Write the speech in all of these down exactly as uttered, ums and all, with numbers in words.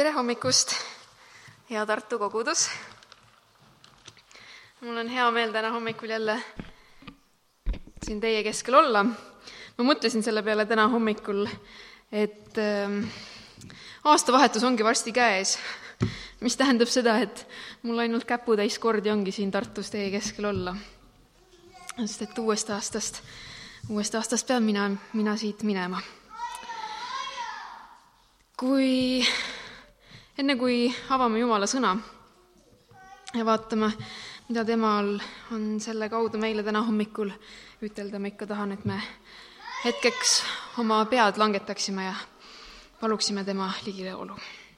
Tere hommikust, hea Tartu kogudus. Mul on hea meel täna hommikul jälle siin teie keskel olla. Ma mõtlesin selle peale täna hommikul, et äh, aastavahetus ongi varsti käes, mis tähendab seda, et mul ainult käputäis kordi ongi siin Tartus teie keskel olla. Sest et uuest aastast, uuest aastast pean mina, mina siit minema. Kui Enne kui avame Jumala sõna ja vaatame, mida temal on selle kaudu meile täna hommikul ütelda, ma ikka tahan, et me hetkeks oma pead langetaksime ja paluksime tema ligileolu.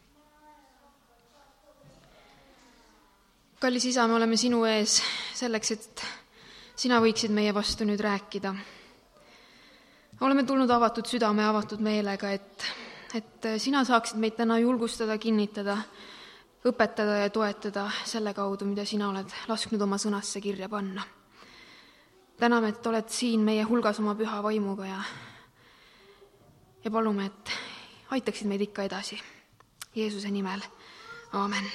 Kallis Isa, me oleme sinu ees selleks, et sina võiksid meie vastu nüüd rääkida. Oleme tulnud avatud südame, avatud meelega, et et sina saaksid meid täna julgustada, kinnitada, õpetada ja toetada selle kaudu, mida sina oled lasknud oma sõnasse kirja panna. Täname, et oled siin meie hulgas oma püha vaimuga ja, ja palume, et aitaksid meid ikka edasi. Jeesuse nimel. Aamen.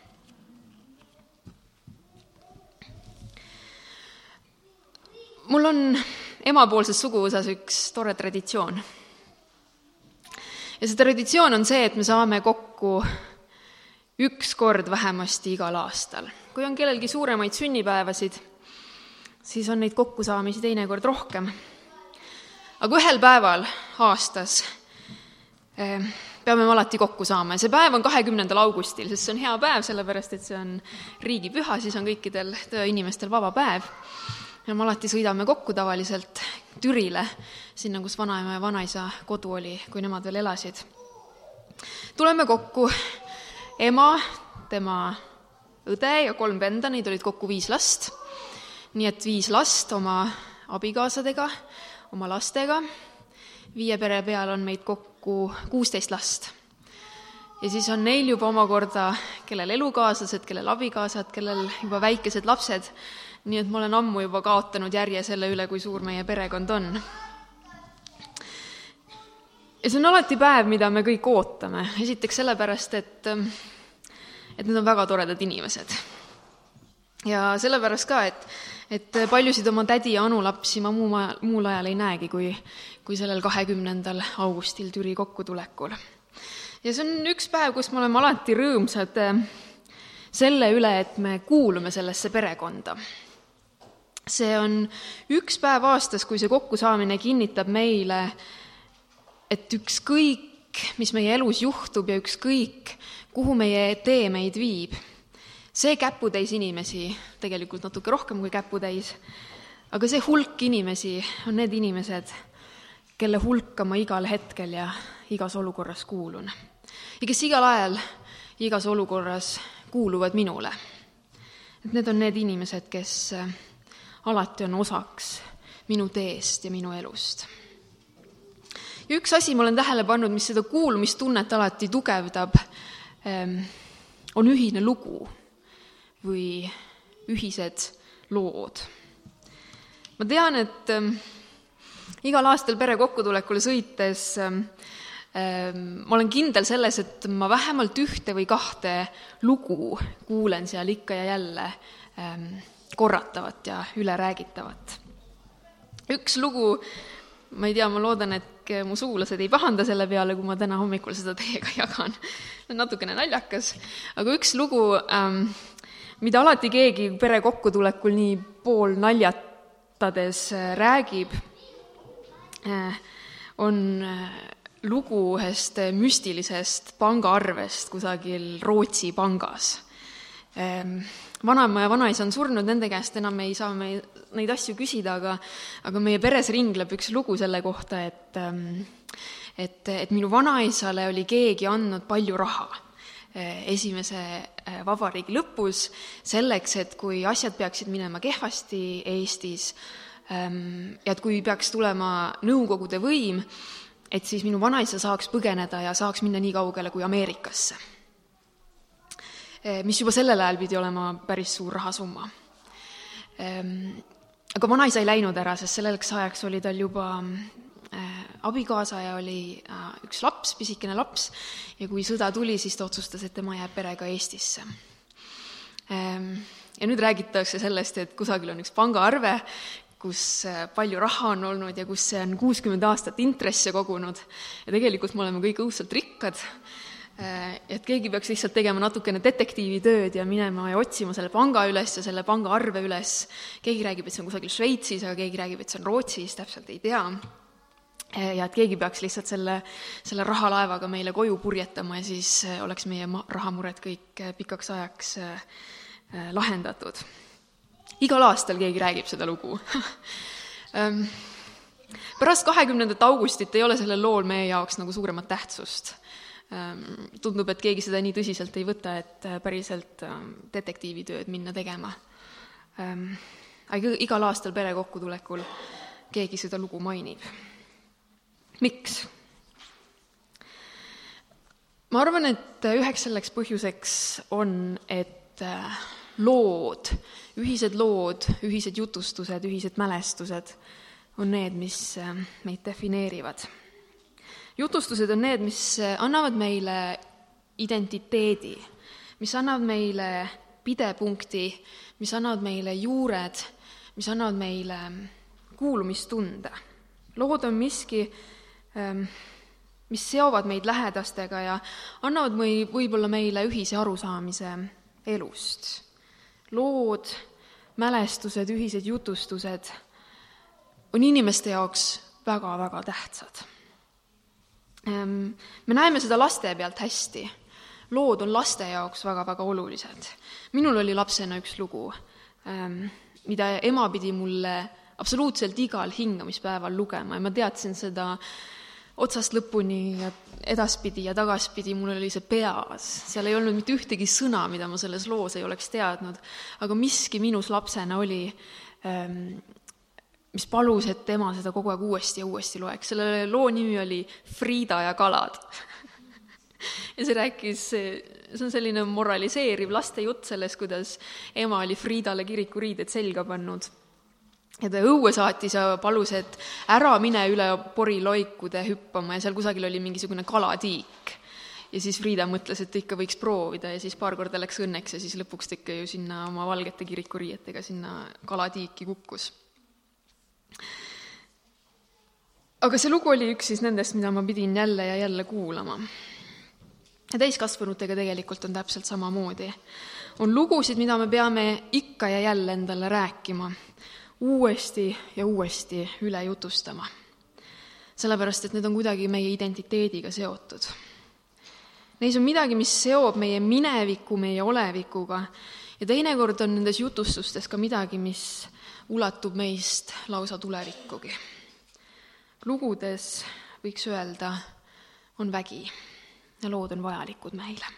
Mul on emapoolses suguvõsas üks tore traditsioon. Ja see traditsioon on see, et me saame kokku üks kord vähemasti igal aastal. Kui on kellelgi suuremaid sünnipäevasid, siis on neid kokkusaamisi teinekord rohkem. Aga ühel päeval aastas eh, peame me alati kokku saama. See päev on kahekümnendal augustil, sest see on hea päev, sellepärast et see on riigipüha, siis on kõikidel inimestel vaba päev. Ja me alati sõidame kokku tavaliselt Türile, sinna, kus vanaema ja vanaisa kodu oli, kui nemad veel elasid. Tuleme kokku ema, tema õde ja kolm venda, neid olid kokku viis last. Nii et viis last oma abikaasadega, oma lastega. Viie pere peal on meid kokku kuusteist last. Ja siis on neil juba omakorda, kellel elukaaslased, kellel abikaasad, kellel juba väikesed lapsed. Nii et ma olen ammu juba kaotanud järje selle üle, kui suur meie perekond on. Ja see on alati päev, mida me kõik ootame. Esiteks sellepärast, et, et need on väga toredad inimesed. Ja sellepärast ka, et, et paljusid oma tädi ja anulapsi ma muu, muul ajal ei näegi, kui, kui sellel kahekümnendal augustil Türi kokkutulekul. Ja see on üks päev, kus me oleme alati rõõmsad selle üle, et me kuulume sellesse perekonda. See on üks päev aastas, kui see kokkusaamine kinnitab meile, et ükskõik, mis meie elus juhtub ja ükskõik, kuhu meie tee meid viib. See käputäis inimesi, tegelikult natuke rohkem kui käputäis, aga see hulk inimesi on need inimesed, kelle hulka ma igal hetkel ja igas olukorras kuulun. Ja kes igal ajal igas olukorras kuuluvad minule. Et need on need inimesed, kes alati on osaks minu teest ja minu elust. Ja üks asi ma olen tähele pannud, mis seda kuulumistunnet alati tugevdab, on ühine lugu või ühised lood. Ma tean, et igal aastal pere kokkutulekule sõites ma olen kindel selles, et ma vähemalt ühte või kahte lugu kuulen seal ikka ja jälle korratavat ja üle räägitavat. Üks lugu, ma ei tea, ma loodan, et mu sugulased ei pahanda selle peale, kui ma täna hommikul seda teiega jagan. See on natukene naljakas, aga üks lugu, mida alati keegi pere kokkutulekul nii pool naljatades räägib, on lugu ühest müstilisest pangaarvest kusagil Rootsi pangas. Vanaema ja vanaisa on surnud, nende käest enam ei saa me neid asju küsida, aga, aga meie peres ringleb üks lugu selle kohta, et, et, et minu vanaisale oli keegi andnud palju raha esimese vabariigi lõpus selleks, et kui asjad peaksid minema kehvasti Eestis ja et kui peaks tulema Nõukogude võim, et siis minu vanaisa saaks põgeneda ja saaks minna nii kaugele kui Ameerikasse, mis juba sellel ajal pidi olema päris suur rahasumma. Aga vanaisa ei läinud ära, sest selleks ajaks oli tal juba abikaasa ja oli üks laps, pisikene laps, ja kui sõda tuli, siis ta otsustas, et tema jääb perega Eestisse. Ja nüüd räägitakse sellest, et kusagil on üks pangaarve, kus palju raha on olnud ja kus see on kuuskümmend aastat intresse kogunud. Ja tegelikult me oleme kõik õudselt rikkad, et keegi peaks lihtsalt tegema natukene detektiivitööd ja minema ja otsima selle panga üles ja selle panga arve üles. Keegi räägib, et see on kusagil Šveitsis, aga keegi räägib, et see on Rootsis, täpselt ei tea. Ja et keegi peaks lihtsalt selle, selle rahalaevaga meile koju purjetama ja siis oleks meie rahamured kõik pikaks ajaks lahendatud. Igal aastal keegi räägib seda lugu. Pärast kahekümnendat augustit ei ole sellel lool meie jaoks nagu suuremat tähtsust. Tundub, et keegi seda nii tõsiselt ei võta, et päriselt detektiivitööd minna tegema. Aga igal aastal pere kokkutulekul keegi seda lugu mainib. Miks? Ma arvan, et üheks selleks põhjuseks on, et lood, ühised lood, ühised jutustused, ühised mälestused on need, mis meid defineerivad. Jutustused on need, mis annavad meile identiteedi, mis annavad meile pidepunkti, mis annavad meile juured, mis annavad meile kuulumistunde. Lood on miski, mis seovad meid lähedastega ja annavad või, võib-olla meile ühise arusaamise elust. Lood, mälestused, ühised jutustused on inimeste jaoks väga-väga tähtsad. Me näeme seda laste pealt hästi. Lood on laste jaoks väga-väga olulised. Minul oli lapsena üks lugu, mida ema pidi mulle absoluutselt igal hingamispäeval lugema ja ma teadsin seda otsast lõpuni ja edaspidi ja tagaspidi, mul oli see peas. Seal ei olnud mitte ühtegi sõna, mida ma selles loos ei oleks teadnud, aga miski minus lapsena oli, mis palus, et tema seda kogu aeg uuesti ja uuesti loeks. Selle loo nimi oli Friida ja kalad. Ja see rääkis, see on selline moraliseeriv laste jutt sellest, kuidas ema oli Friidale kirikuriided selga pannud. Ja ta õue saatis ja palus, et ära mine üle poriloikude hüppama ja seal kusagil oli mingisugune kalatiik. Ja siis Friida mõtles, et ikka võiks proovida ja siis paar korda läks õnneks ja siis lõpuks ta ikka ju sinna oma valgete kirikuriietega sinna kalatiiki kukkus. Aga see lugu oli üks siis nendest, mida ma pidin jälle ja jälle kuulama. Ja täiskasvanutega tegelikult on täpselt sama moodi. On lugusid, mida me peame ikka ja jälle endale rääkima, uuesti ja uuesti üle jutustama. Sellepärast, et need on kuidagi meie identiteediga seotud. Neis on midagi, mis seob meie mineviku, meie olevikuga ja teinekord on nendes jutustustes ka midagi, mis ulatub meist lausa tulevikkugi. Lugudes, võiks öelda, on vägi ja lood on vajalikud meile.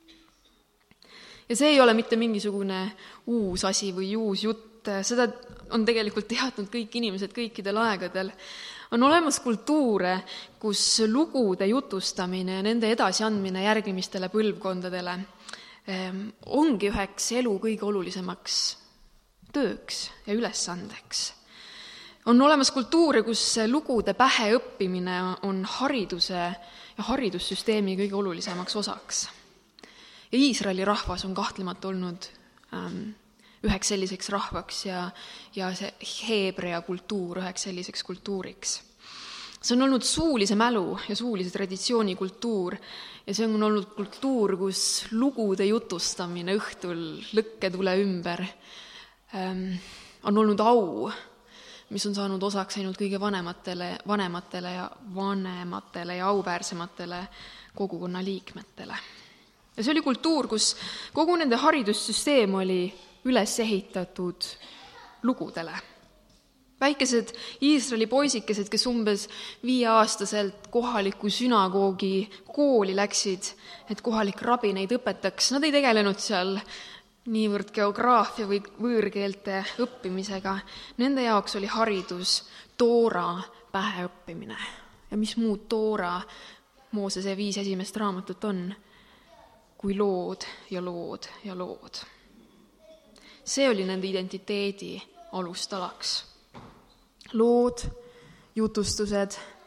Ja see ei ole mitte mingisugune uus asi või uus jutt, seda on tegelikult teadnud kõik inimesed kõikidel aegadel. On olemas kultuure, kus lugude jutustamine ja nende edasiandmine järgmistele põlvkondadele ongi üheks elu kõige olulisemaks tööks ja ülesandeks. On olemas kultuure, kus lugude pähe õppimine on hariduse ja haridussüsteemi kõige olulisemaks osaks. Ja Iisraeli rahvas on kahtlemata olnud ähm, üheks selliseks rahvaks ja, ja see heebrea kultuur üheks selliseks kultuuriks. See on olnud suulise mälu ja suulise traditsiooni kultuur ja see on olnud kultuur, kus lugude jutustamine õhtul lõkketule ümber ähm, on olnud au, mis on saanud osaks ainult kõige vanematele, vanematele ja vanematele ja auväärsematele kogukonna liikmetele. Ja see oli kultuur, kus kogu nende haridussüsteem oli üles ehitatud lugudele. Väikesed Iisraeli poisikesed, kes umbes viieaastaselt kohaliku sünagoogi kooli läksid, et kohalik rabi neid õpetaks, nad ei tegelenud seal niivõrd geograafia või võõrkeelte õppimisega. Nende jaoks oli haridus Toora pähe õppimine. Ja mis muud Toora, Moosese viis esimest raamatut on, kui lood ja lood ja lood. See oli nende identiteedi alustalaks. Lood, jutustused,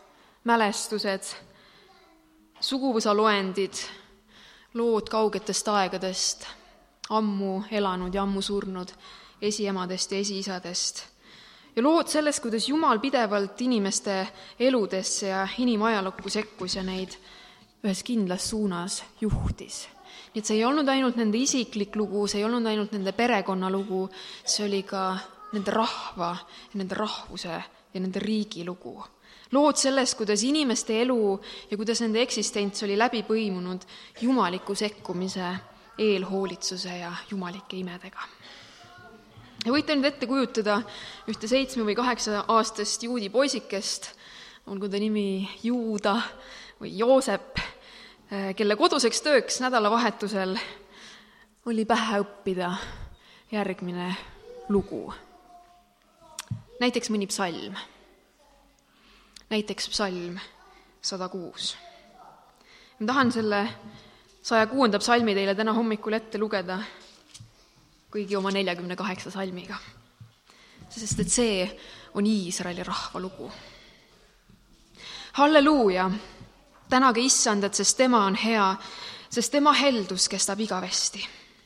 mälestused, suguvõsa loendid, lood kaugetest aegadest, ammu elanud ja ammu surnud esiemadest ja esiisadest. Ja lood sellest, kuidas Jumal pidevalt inimeste eludesse ja inimajalukku sekkus ja neid ühes kindlas suunas juhtis. Nii et see ei olnud ainult nende isiklik lugu, see ei olnud ainult nende perekonna lugu, see oli ka nende rahva ja nende rahvuse ja nende riigi lugu. Lood sellest, kuidas inimeste elu ja kuidas nende eksistents oli läbi põimunud jumaliku sekkumise, eelhoolitsuse ja jumalike imedega. Ja võite nüüd ette kujutada ühte seitsme või kaheksa aastast juudi poisikest, olgu ta nimi Juuda või Joosep, kelle koduseks tööks nädalavahetusel oli pähe õppida järgmine lugu. Näiteks mõni psalm. Näiteks psalm sada kuus. Ma tahan selle saja kuuenda psalmi teile täna hommikul ette lugeda kõigi oma neljakümne kaheksa salmiga. Sest et see on Iisraeli rahva lugu. Halleluuja! Tänage Issandat, sest tema on hea, sest tema heldus kestab igavesti.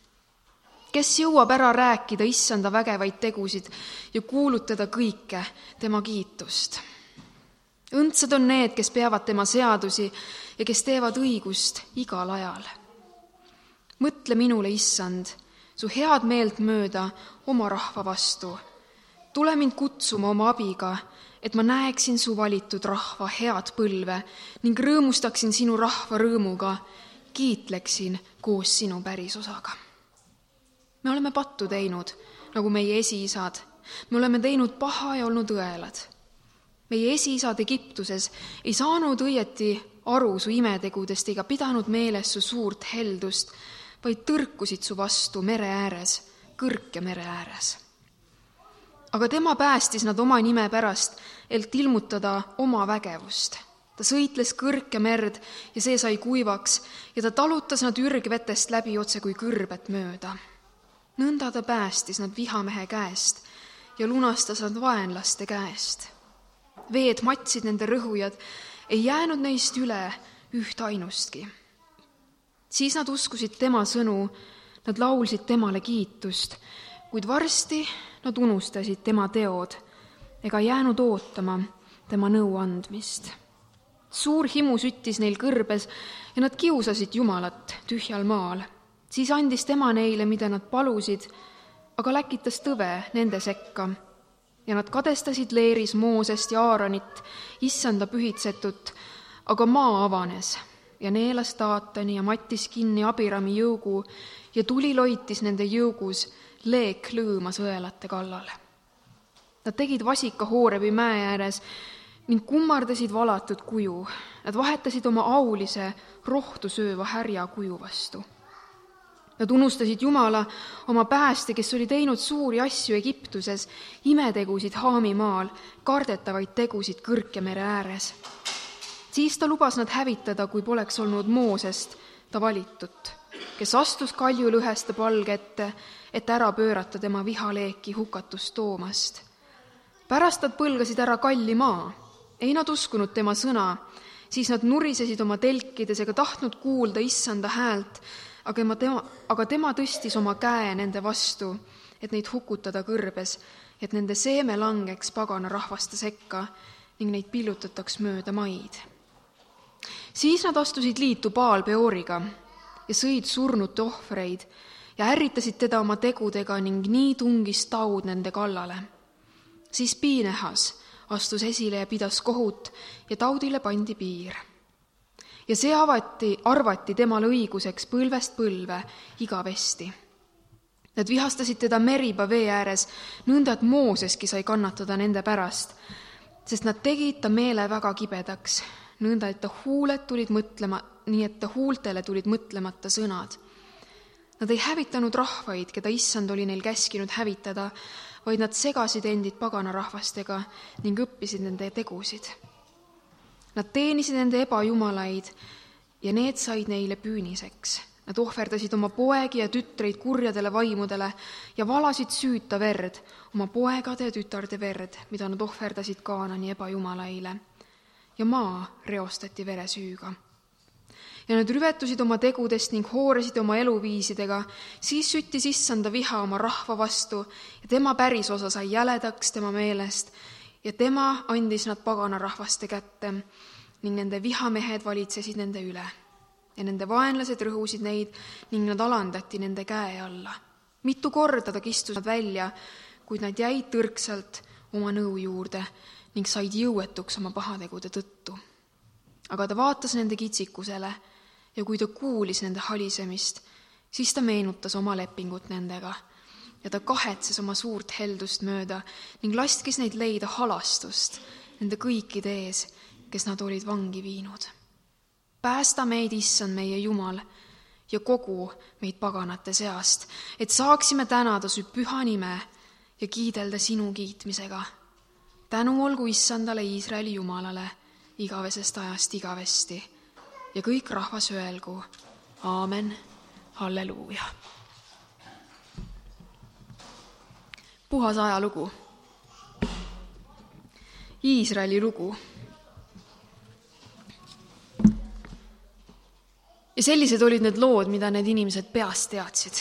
Kes jõuab ära rääkida Issanda vägevaid tegusid ja kuulutada kõike tema kiitust? Õndsad on need, kes peavad tema seadusi ja kes teevad õigust igal ajal. Mõtle minule, Issand, su head meelt mööda oma rahva vastu. Tule mind kutsuma oma abiga, et ma näeksin su valitud rahva head põlve ning rõõmustaksin sinu rahva rõõmuga, kiitleksin koos sinu pärisosaga. Me oleme pattu teinud, nagu meie esiisad. Me oleme teinud paha ja olnud õelad. Meie esiisad Egiptuses ei saanud õieti aru su imetegudest ega pidanud meeles su suurt heldust, vaid tõrkusid su vastu mere ääres, kõrke mere ääres. Aga tema päästis nad oma nime pärast, et ilmutada oma vägevust. Ta sõitles kõrke merd ja see sai kuivaks ja ta talutas nad ürgvetest läbi otse kui kõrbet mööda. Nõnda ta päästis nad vihamehe käest ja lunastas nad vaenlaste käest. Veed matsid nende rõhujad, ei jäänud neist üle üht ainustki. Siis nad uskusid tema sõnu, nad laulsid temale kiitust, kuid varsti nad unustasid tema teod ega jäänud ootama tema nõu andmist. Suur himu süttis neil kõrbes ja nad kiusasid Jumalat tühjal maal. Siis andis tema neile, mida nad palusid, aga läkitas tõve nende sekka ja nad kadestasid leeris Moosest ja Aaronit, Issanda pühitsetut, aga maa avanes ja neelas Taatani ja mattis kinni Abirami jõugu ja tuli loitis nende jõugus, leek lõõmas õelate kallal. Nad tegid vasika Hoorebi mäe ääres ning kummardasid valatud kuju. Nad vahetasid oma aulise rohtu sööva härja kuju vastu. Nad unustasid Jumala, oma pääste, kes oli teinud suuri asju Egiptuses, imetegusid Haamimaal, kardetavaid tegusid Kõrkemere ääres. Siis ta lubas nad hävitada, kui poleks olnud Moosest ta valitut, kes astus kaljulõheste palge ette, et ära pöörata tema vihaleeki hukatust toomast. Pärast nad põlgasid ära kalli maa, ei nad uskunud tema sõna, siis nad nurisesid oma telkides ega tahtnud kuulda Issanda häält, aga tema, aga tema tõstis oma käe nende vastu, et neid hukutada kõrbes, et nende seeme langeks pagana rahvaste sekka ning neid pillutataks mööda maid. Siis nad astusid liitu Baal Peoriga ja sõid surnute ohvreid ja ärritasid teda oma tegudega ning nii tungis taud nende kallale. Siis Piinehas astus esile ja pidas kohut ja taudile pandi piir. Ja see avati, arvati temale õiguseks põlvest põlve igavesti. Nad vihastasid teda Meriba vee ääres, nõnda et Mooseski sai kannatada nende pärast, sest nad tegid ta meele väga kibedaks, nõnda et ta huuled tulid mõtlema, nii et ta huultele tulid mõtlemata sõnad. Nad ei hävitanud rahvaid, keda Issand oli neil käskinud hävitada, vaid nad segasid endid pagana rahvastega ning õppisid nende tegusid. Nad teenisid nende ebajumalaid ja need said neile püüniseks. Nad ohverdasid oma poegi ja tütreid kurjadele vaimudele ja valasid süüta verd, oma poegade ja tütarde verd, mida nad ohverdasid Kaanani ebajumalaile. ja maa reostati veresüüga. Ja nad rüvetusid oma tegudest ning hooresid oma eluviisidega, siis süttis issanda viha oma rahva vastu ja tema päris osa sai jäledaks tema meelest ja tema andis nad pagana rahvaste kätte ning nende vihamehed valitsesid nende üle. Ja nende vaenlased rõhusid neid ning nad alandati nende käe alla. Mitu korda ta kistus nad välja, kuid nad jäid tõrksalt oma nõu juurde ning said jõuetuks oma pahategude tõttu. Aga ta vaatas nende kitsikusele ja kui ta kuulis nende halisemist, siis ta meenutas oma lepingut nendega ja ta kahetses oma suurt heldust mööda ning laskis neid leida halastust nende kõikide ees, kes nad olid vangi viinud. Päästa meid, issand meie Jumal, ja kogu meid paganate seast, et saaksime tänada su püha nime ja kiidelda sinu kiitmisega. Tänu olgu issandale Iisraeli Jumalale igavesest ajast igavesti ja kõik rahvas öelgu aamen, halleluuja. Puhas ajalugu. Iisraeli lugu. Ja sellised olid need lood, mida need inimesed peast teadsid.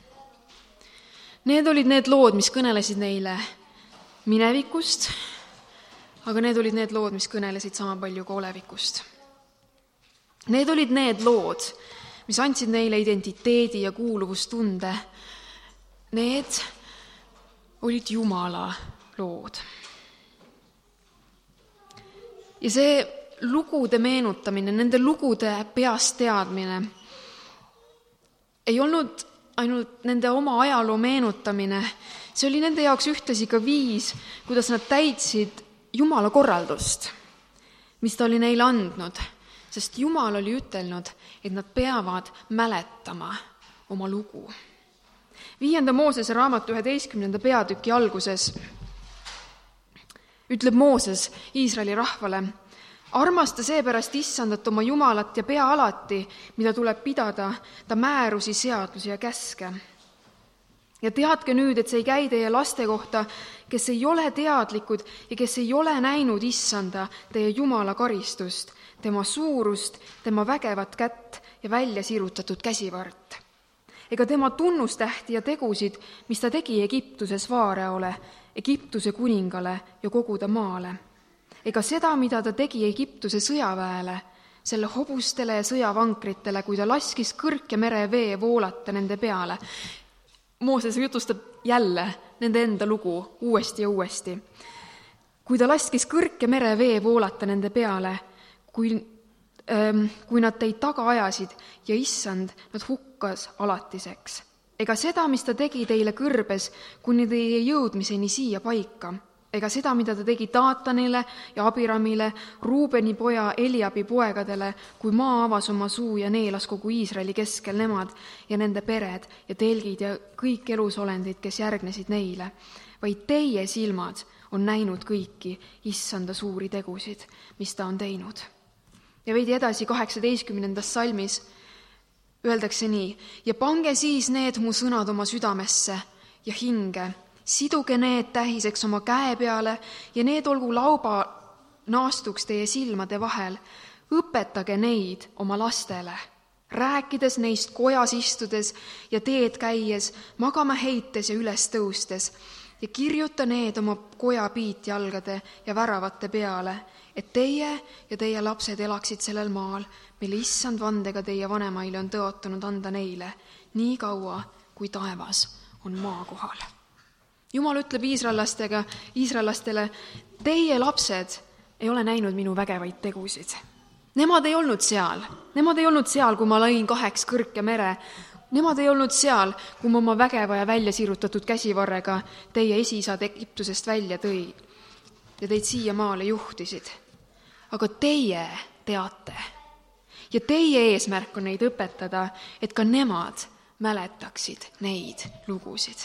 Need olid need lood, mis kõnelesid neile minevikust, aga need olid need lood, mis kõnelesid sama palju ka olevikust. Need olid need lood, mis andsid neile identiteedi ja kuuluvustunde. Need olid Jumala lood. Ja see lugude meenutamine, nende lugude peast teadmine ei olnud ainult nende oma ajaloo meenutamine, see oli nende jaoks ühtlasi ka viis, kuidas nad täitsid Jumala korraldust, mis ta oli neile andnud, sest Jumal oli ütelnud, et nad peavad mäletama oma lugu. Viienda Moosese raamatu üheteistkümnenda peatüki alguses ütleb Mooses Iisraeli rahvale: armasta seepärast issandat oma Jumalat ja pea alati, mida tuleb pidada, ta määrusi, seadusi ja käske. Ja teadke nüüd, et see ei käi teie laste kohta, kes ei ole teadlikud ja kes ei ole näinud issanda, teie Jumala karistust, tema suurust, tema vägevat kätt ja välja sirutatud käsivart. Ega tema tunnustähti ja tegusid, mis ta tegi Egiptuses Vaaraole, Egiptuse kuningale ja kogu ta maale. Ega seda, mida ta tegi Egiptuse sõjaväele, selle hobustele ja sõjavankritele, kui ta laskis kõrke mere vee voolata nende peale. Mooses jutustab jälle nende enda lugu uuesti ja uuesti. Kui ta laskis kõrke mere vee voolata nende peale, kui, ähm, kui nad teid taga ajasid ja issand nad hukkas alatiseks. Ega seda, mis ta tegi teile kõrbes, kuni teie jõudmiseni siia paika. Ega seda, mida ta tegi Taatanile ja Abiramile, Ruubeni poja Eliabi poegadele, kui maa avas oma suu ja neelas kogu Iisraeli keskel nemad ja nende pered ja telgid ja kõik elusolendid, kes järgnesid neile. Vaid teie silmad on näinud kõiki issanda suuri tegusid, mis ta on teinud. Ja veidi edasi kaheksateistkümnendas salmis öeldakse nii: ja pange siis need mu sõnad oma südamesse ja hinge, siduge need tähiseks oma käe peale ja need olgu lauba naastuks teie silmade vahel. Õpetage neid oma lastele, rääkides neist kojas istudes ja teed käies, magama heites ja üles tõustes ja kirjuta need oma koja piitjalgade ja väravate peale, et teie ja teie lapsed elaksid sellel maal, mille issand vandega teie vanemaile on tõotanud anda neile, nii kaua kui taevas on maa kohal. Jumal ütleb iisraellastega, iisraellastele: teie lapsed ei ole näinud minu vägevaid tegusid. Nemad ei olnud seal. Nemad ei olnud seal, kui ma lõin kaheks kõrke mere. Nemad ei olnud seal, kui ma oma vägeva ja välja sirutatud käsivarrega teie esiisad Egiptusest välja tõi ja teid siia maale juhtisid. Aga teie teate ja teie eesmärk on neid õpetada, et ka nemad mäletaksid neid lugusid.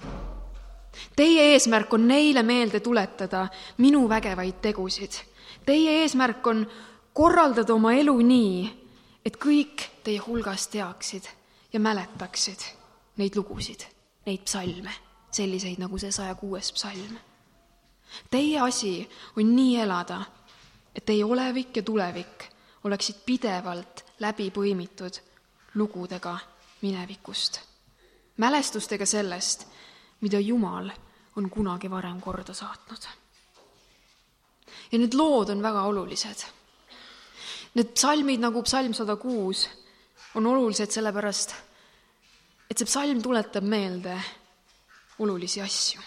Teie eesmärk on neile meelde tuletada minu vägevaid tegusid. Teie eesmärk on korraldada oma elu nii, et kõik teie hulgas teaksid ja mäletaksid neid lugusid, neid psalme, selliseid nagu see saja kuues psalm. Teie asi on nii elada, et teie olevik ja tulevik oleksid pidevalt läbi põimitud lugudega minevikust, mälestustega sellest, mida Jumal on kunagi varem korda saatnud. Ja need lood on väga olulised. Need psalmid nagu psalm sada kuus on olulised sellepärast, et see psalm tuletab meelde olulisi asju.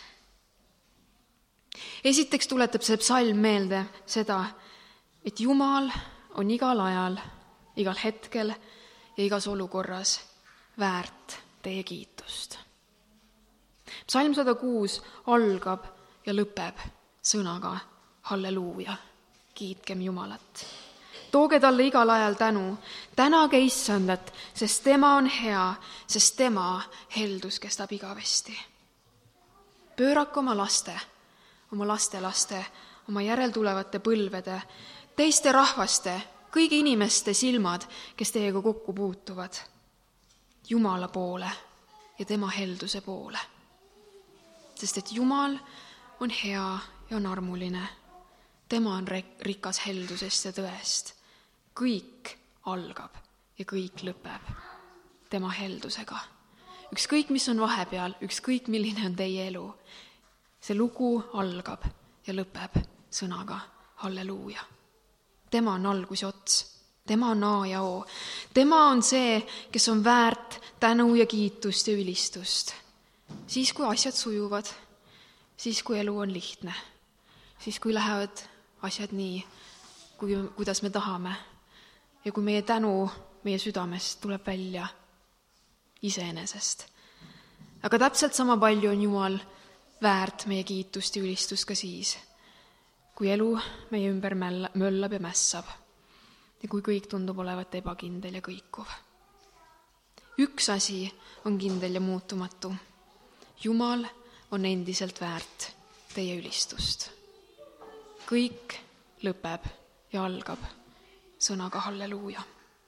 Esiteks tuletab see psalm meelde seda, et Jumal on igal ajal, igal hetkel ja igas olukorras väärt teie kiitust. Psalm sada kuus algab ja lõpeb sõnaga halleluuja, kiitkem Jumalat. Tooge talle igal ajal tänu, tänage Issandat, sest tema on hea, sest tema heldus kestab igavesti. Pöörake oma laste, oma lastelaste, oma järeltulevate põlvede, teiste rahvaste, kõigi inimeste silmad, kes teiega kokku puutuvad, Jumala poole ja tema helduse poole. Sest et Jumal on hea ja on armuline. Tema on rikas heldusest ja tõest. Kõik algab ja kõik lõpeb tema heldusega. Ükskõik, mis on vahepeal, ükskõik, milline on teie elu. See lugu algab ja lõpeb sõnaga halleluuja. Tema on algus ja ots. Tema on A ja O. Tema on see, kes on väärt tänu ja kiitust ja ülistust. Siis, kui asjad sujuvad, siis, kui elu on lihtne, siis, kui lähevad asjad nii, kui, kuidas me tahame ja kui meie tänu meie südamest tuleb välja iseenesest. Aga täpselt sama palju on Jumal väärt meie kiitust ja ülistust ka siis, kui elu meie ümber möllab ja mässab ja kui kõik tundub olevat ebakindel ja kõikuv. Üks asi on kindel ja muutumatu. Jumal on endiselt väärt teie ülistust. Kõik lõpeb ja algab sõnaga halleluuja.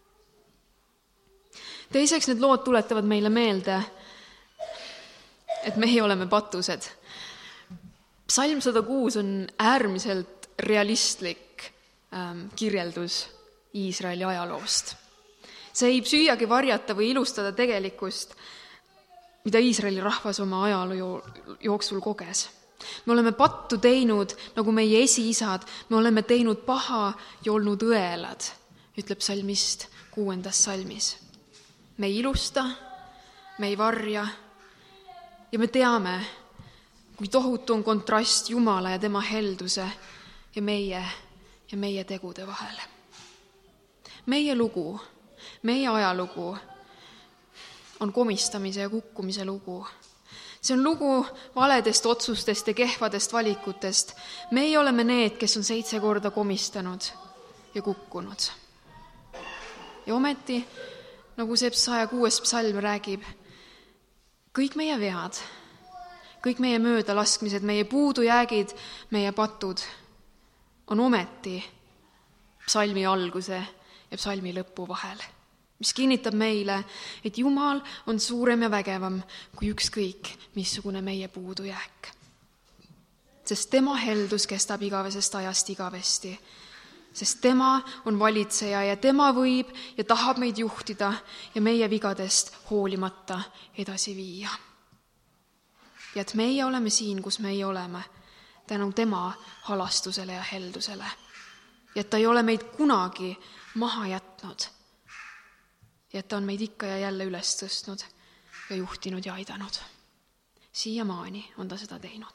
Teiseks, need lood tuletavad meile meelde, et meie oleme patused. Psalm sada kuus on äärmiselt realistlik ähm, kirjeldus Iisraeli ajaloost. See ei püüagi varjata või ilustada tegelikkust, mida Iisraeli rahvas oma ajaloo jooksul koges. Me oleme pattu teinud, nagu meie esiisad, me oleme teinud paha ja olnud õelad, ütleb psalmist kuuendas salmis. Me ei ilusta, me ei varja ja me teame, kui tohutu on kontrast Jumala ja tema helduse ja meie ja meie tegude vahel. Meie lugu, meie ajalugu on komistamise ja kukkumise lugu. See on lugu valedest otsustest ja kehvadest valikutest. Meie oleme need, kes on seitse korda komistanud ja kukkunud. Ja ometi, nagu see saja kuues psalm räägib, kõik meie vead, kõik meie möödalaskmised, meie puudujäägid, meie patud on ometi psalmi alguse ja psalmi lõpu vahel, mis kinnitab meile, et Jumal on suurem ja vägevam kui ükskõik, missugune meie puudujääk. Sest tema heldus kestab igavesest ajast igavesti, sest tema on valitseja ja tema võib ja tahab meid juhtida ja meie vigadest hoolimata edasi viia. Ja et meie oleme siin, kus meie oleme, tänu tema halastusele ja heldusele. Ja et ta ei ole meid kunagi maha jätnud ja et ta on meid ikka ja jälle üles tõstnud ja juhtinud ja aidanud. Siiamaani on ta seda teinud.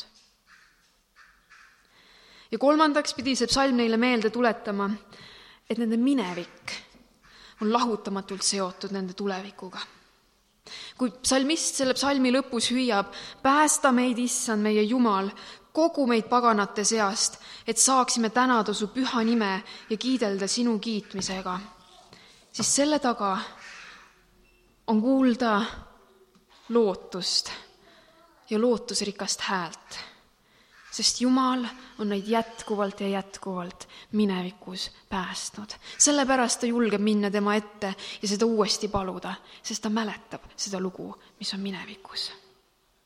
Ja kolmandaks pidi see psalm neile meelde tuletama, et nende minevik on lahutamatult seotud nende tulevikuga. Kui psalmist selle psalmi lõpus hüüab, päästa meid, Issand, meie Jumal, kogu meid paganate seast, et saaksime tänada su püha nime ja kiidelda sinu kiitmisega, siis selle taga on kuulda lootust ja lootusrikast häält, sest Jumal on neid jätkuvalt ja jätkuvalt minevikus päästnud. Sellepärast ta julgeb minna tema ette ja seda uuesti paluda, sest ta mäletab seda lugu, mis on minevikus.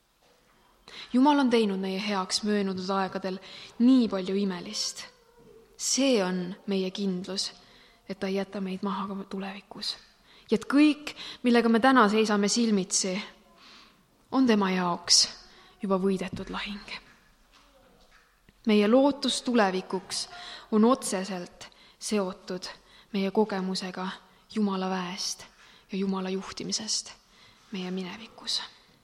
Jumal on teinud meie heaks möödunud aegadel nii palju imelist. see on meie kindlus, et ta ei jäta meid maha ka tulevikus. Ja et kõik, millega me täna seisame silmitsi, on tema jaoks juba võidetud lahing. Meie lootus tulevikuks on otseselt seotud meie kogemusega Jumala väest ja Jumala juhtimisest meie minevikus.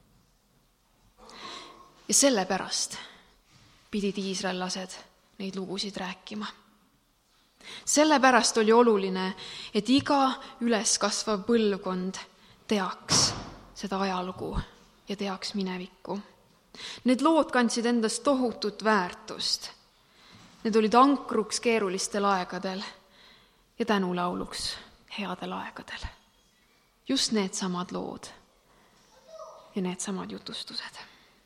Ja sellepärast pidid iisraellased neid lugusid rääkima. Sellepärast oli oluline, et iga üleskasvav põlvkond teaks seda ajalugu ja teaks minevikku. Need lood kandsid endast tohutut väärtust. Need olid ankruks keerulistel aegadel ja tänulauluks headel aegadel. Just need samad lood ja need samad jutustused.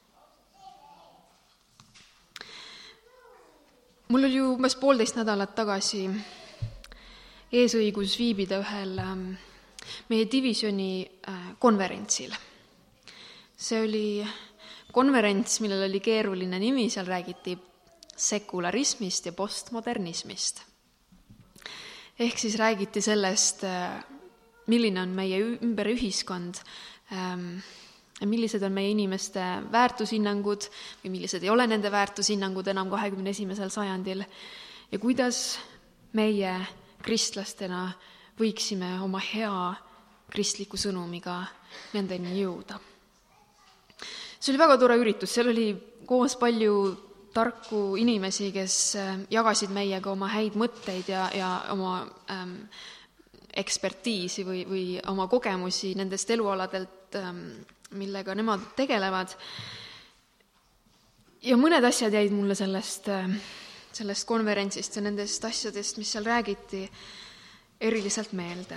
Mul oli umbes poolteist nädalat tagasi eesõigus viibida ühel meie divisjoni konverentsil. See oli konverents, millel oli keeruline nimi, seal räägiti sekularismist ja postmodernismist. Ehk siis räägiti sellest, milline on meie ümber ühiskond, millised on meie inimeste väärtushinnangud või millised ei ole nende väärtushinnangud enam kahekümne esimesel sajandil ja kuidas meie kristlastena võiksime oma hea kristliku sõnumiga nendeni jõuda. See oli väga tore üritus, seal oli koos palju tarku inimesi, kes jagasid meiega oma häid mõtteid ja, ja oma ähm, ekspertiisi või, või oma kogemusi nendest elualadelt, ähm, millega nemad tegelevad. Ja mõned asjad jäid mulle sellest, sellest konverentsist ja nendest asjadest, mis seal räägiti, eriliselt meelde.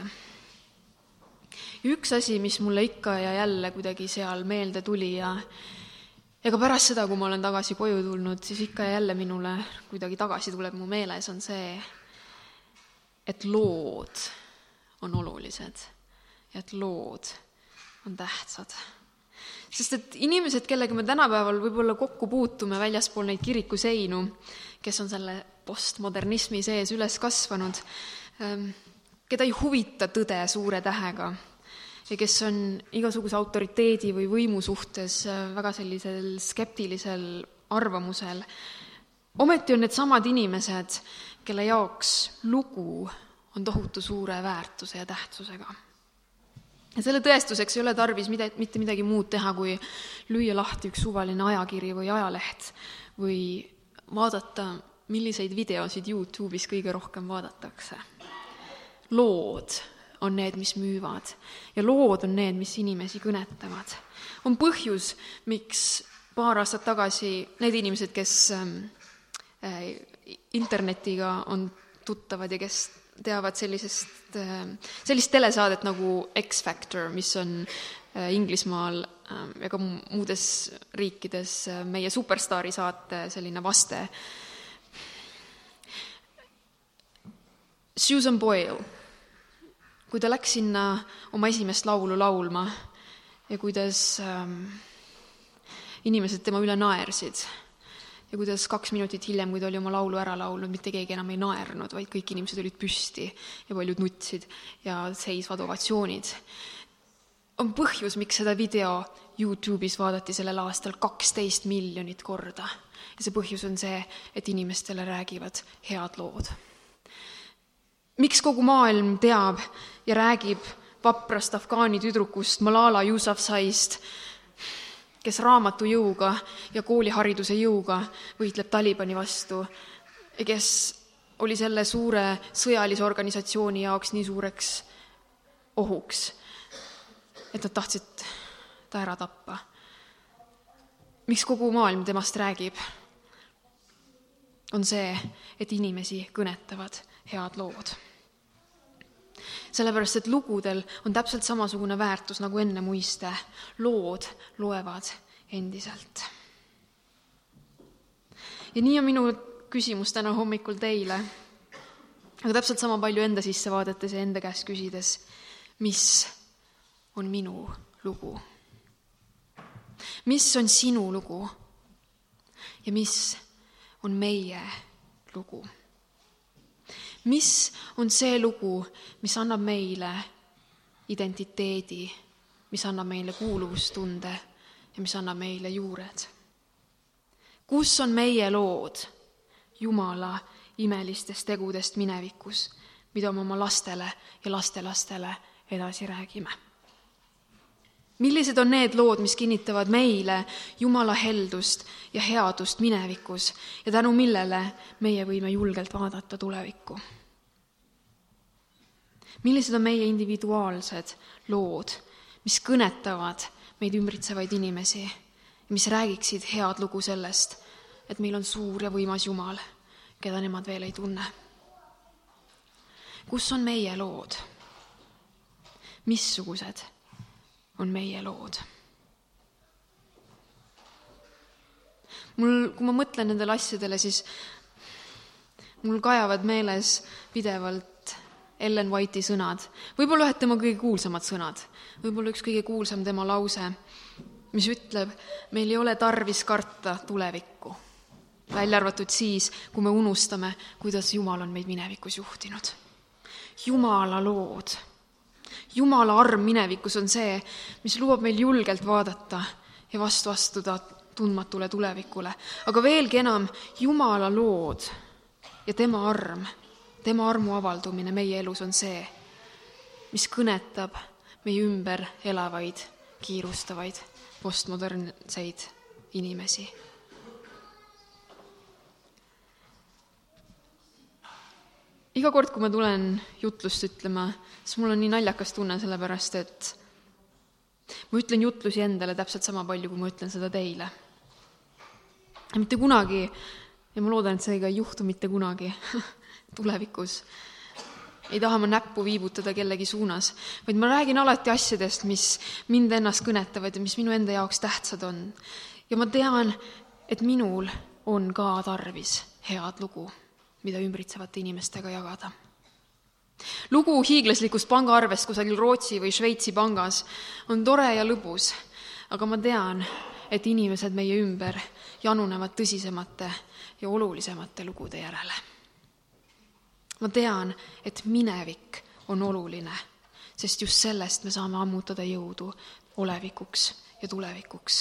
Ja üks asi, mis mulle ikka ja jälle kuidagi seal meelde tuli ja, ja ka pärast seda, kui ma olen tagasi koju tulnud, siis ikka ja jälle minule kuidagi tagasi tuleb mu meeles, on see, et lood on olulised ja et lood on tähtsad. Sest et inimesed, kellega me tänapäeval võib-olla kokku puutume väljaspool neid kiriku seinu, kes on selle postmodernismi sees üles kasvanud, keda ei huvita tõde suure tähega ja kes on igasuguse autoriteedi või võimu suhtes väga sellisel skeptilisel arvamusel. Ometi on need samad inimesed, kelle jaoks lugu on tohutu suure väärtuse ja tähtsusega. Ja selle tõestuseks ei ole tarvis mitte midagi muud teha, kui lüüa lahti üks suvaline ajakiri või ajaleht või vaadata, milliseid videosid YouTube'is kõige rohkem vaadatakse. Lood on need, mis müüvad ja lood on need, mis inimesi kõnetavad. On põhjus, miks paar aastat tagasi need inimesed, kes internetiga on tuttavad ja kes teavad sellisest, sellist telesaadet nagu X Factor, mis on Inglismaal ja ka muudes riikides meie superstaari saate selline vaste. Susan Boyle, kui ta läks sinna oma esimest laulu laulma ja kuidas inimesed tema üle naersid, ja kuidas kaks minutit hiljem, kui ta oli oma laulu ära laulnud, mitte keegi enam ei naernud, vaid kõik inimesed olid püsti ja paljud nutsid ja seisvad ovatsioonid. On põhjus, miks seda video YouTube'is vaadati sellel aastal kaksteist miljonit korda. Ja see põhjus on see, et inimestele räägivad head lood. Miks kogu maailm teab ja räägib vaprast afgaani tüdrukust Malala Yousafzaist, kes raamatu jõuga ja koolihariduse jõuga võitleb Talibani vastu ja kes oli selle suure sõjalise organisatsiooni jaoks nii suureks ohuks, et nad tahtsid ta ära tappa. Miks kogu maailm temast räägib? On see, et inimesi kõnetavad head lood. Sellepärast, et lugudel on täpselt samasugune väärtus nagu enne muiste. Lood loevad endiselt. Ja nii on minu küsimus täna hommikul teile, aga täpselt sama palju enda sisse vaadates ja enda käest küsides, mis on minu lugu? Mis on sinu lugu? Ja mis on meie lugu? Mis on see lugu, mis annab meile identiteedi, mis annab meile kuuluvustunde ja mis annab meile juured? Kus on meie lood Jumala imelistest tegudest minevikus, mida me oma lastele ja lastelastele edasi räägime? Millised on need lood, mis kinnitavad meile Jumala heldust ja headust minevikus ja tänu millele meie võime julgelt vaadata tulevikku? Millised on meie individuaalsed lood, mis kõnetavad meid ümbritsevaid inimesi ja mis räägiksid head lugu sellest, et meil on suur ja võimas Jumal, keda nemad veel ei tunne? Kus on meie lood? Missugused on meie lood? Mul, kui ma mõtlen nendele asjadele, siis mul kajavad meeles pidevalt Ellen White'i sõnad. Võib-olla ühed tema kõige kuulsamad sõnad. Võib-olla üks kõige kuulsam tema lause, mis ütleb, meil ei ole tarvis karta tulevikku. Välja arvatud siis, kui me unustame, kuidas Jumal on meid minevikus juhtinud. Jumala lood. Jumala arm minevikus on see, mis lubab meil julgelt vaadata ja vastu astuda tundmatule tulevikule. Aga veelgi enam, Jumala lood ja tema arm, tema armu avaldumine meie elus on see, mis kõnetab meie ümber elavaid, kiirustavaid, postmodernseid inimesi. Iga kord, kui ma tulen jutlust ütlema, siis mul on nii naljakas tunne sellepärast, et ma ütlen jutlusi endale täpselt sama palju, kui ma ütlen seda teile. Ja mitte kunagi, ja ma loodan, et see ei juhtu mitte kunagi tulevikus, ei taha ma näppu viibutada kellegi suunas, vaid ma räägin alati asjadest, mis mind ennast kõnetavad ja mis minu enda jaoks tähtsad on. Ja ma tean, et minul on ka tarvis head lugu, mida ümbritsevate inimestega jagada. Lugu hiiglaslikust pangaarvest kusagil Rootsi või Šveitsi pangas on tore ja lõbus, aga ma tean, et inimesed meie ümber janunevad tõsisemate ja olulisemate lugude järele. Ma tean, et minevik on oluline, sest just sellest me saame ammutada jõudu olevikuks ja tulevikuks.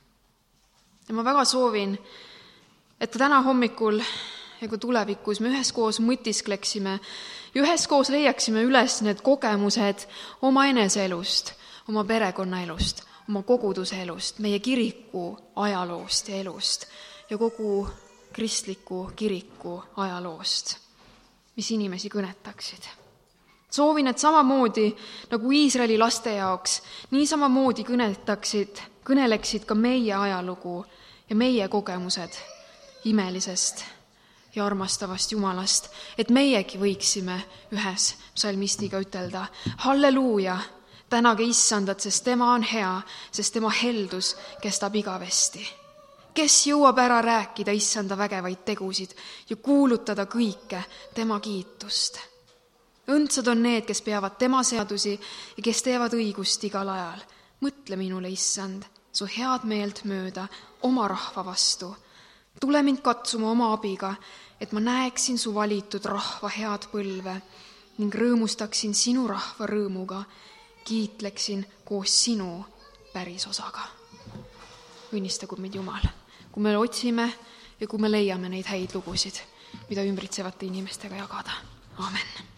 Ja ma väga soovin, et täna hommikul ja ka tulevikus me üheskoos mõtiskleksime ja üheskoos leiaksime üles need kogemused oma eneseelust, oma perekonnaelust, oma koguduse elust, meie kiriku ajaloost ja elust ja kogu kristliku kiriku ajaloost, mis inimesi kõnetaksid. Soovin, et samamoodi nagu Iisraeli laste jaoks, nii samamoodi kõnetaksid, kõneleksid ka meie ajalugu ja meie kogemused imelisest ja armastavast Jumalast, et meiegi võiksime ühes psalmistiga ütelda: halleluuja, tänage Issandat, sest tema on hea, sest tema heldus kestab igavesti. Kes jõuab ära rääkida Issanda vägevaid tegusid ja kuulutada kõike tema kiitust? Õndsad on need, kes peavad tema seadusi ja kes teevad õigust igal ajal. Mõtle minule, Issand, su head meelt mööda oma rahva vastu. Tule mind katsuma oma abiga, et ma näeksin su valitud rahva head põlve ning rõõmustaksin sinu rahva rõõmuga, kiitleksin koos sinu pärisosaga. Õnnistagu meid Jumal, kui me otsime ja kui me leiame neid häid lugusid, mida ümbritsevate inimestega jagada. Amen.